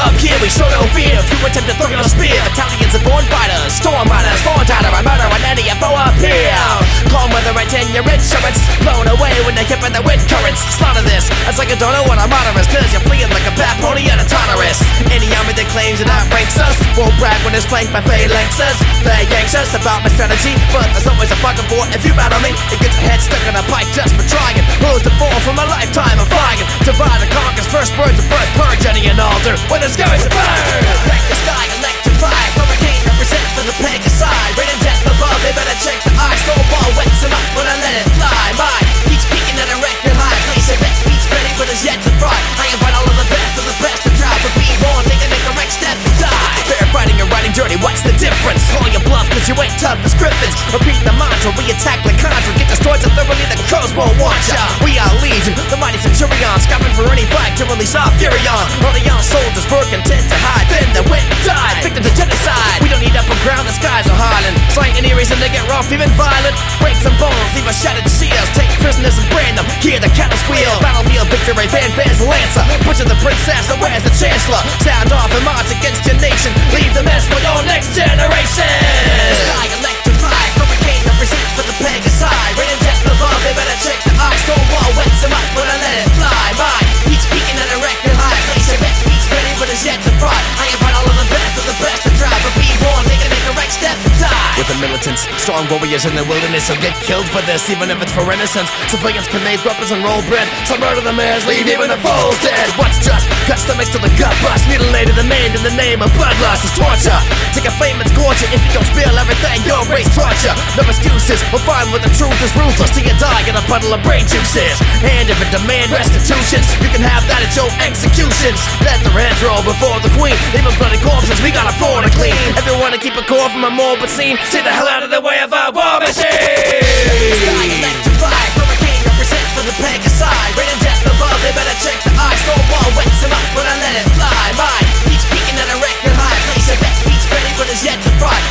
up here, we show no fear. If you attempt to throw your spear, battalions of born fighters, storm riders, fall tighter, I murder and any foe appear. Calm weather, I ten your insurance, blown away when they hit by the wind currents. Slaughter this, it's like I don't know what I'm murderous, cause you're fleeing like a bad pony and a tolerous. Any army that claims it outranks us won't brag when it's flanked by phalanxes. They anxious about my strategy, but there's always a fucking fort. If you battle me, you get your head stuck in a pipe just for trying. Rules to fall from a lifetime of flying. Divide and conquers, first words of birth, purge any and alter when the skies are burned. Wreck the sky, electrify, hurricane represent for the pagan side. Rain and death above, they better check the eye. Snowball wets them up when I let it fly. Mine, he's peaking at a record high. Place your best beats ready, but it's yet to fry. I invite all of the best to try, but be born, take the correct step and die. Fair fighting and riding dirty, what's the difference? Call your bluff, cause you ain't tough as griffins. Repeat the mantra, we attack like Contra. Get destroyed so thoroughly the crows won't want ya. We are legion, the mighty centurion, scouting for any fight to release our fury on. Early on soldiers were content to hide, then they went and died, victims of genocide. We don't need upper ground, the skies are highland. Sight any reason to get rough, even violent. Break some bones, leave us shattered seals. Take prisoners and brand them, hear the cattle squeal. Battlefield victory, fanfares lancer. Butcher the princess, and where's the chancellor? Sound off and march against your nation. Leave the mess for your next generation. Sky electrify, hurricane represent for the pagan side. Rain and death above, they better check the eye. Stonewall wets them up when I let it fly. Mine, he's peaking at a record high. Place your best beats ready, but it's yet to fry. I invite all of the best to try, but be born, taking the correct step to die. With the militants, strong warriors in the wilderness, will get killed for this, even if it's for innocence. Civilians can make weapons and roll bread. Some murder the mayors, leave even the foes dead. What's just? Cut stomachs till the gut bust. Mutilated and maimed in the name of bloodlust is torture. Take a flame and scorch it. If you don't spill everything, your race torture. No excuses, we'll find where the truth is ruthless. Till you die in a puddle of brain juices. And if it demand restitutions, you can have that at your executions. Let their heads roll before the queen. Even bloody corpses, we got a floor to clean. If you wanna keep a core from a morbid scene, stay the hell out of the way of our war machine. Sky electrify, hurricane represent for the pagan side. Rain and death above, they better check the eye. Snowball wets them up when I let it fly. Mine, he's peaking at a record high. Place your best beats ready, but it's yet to fry.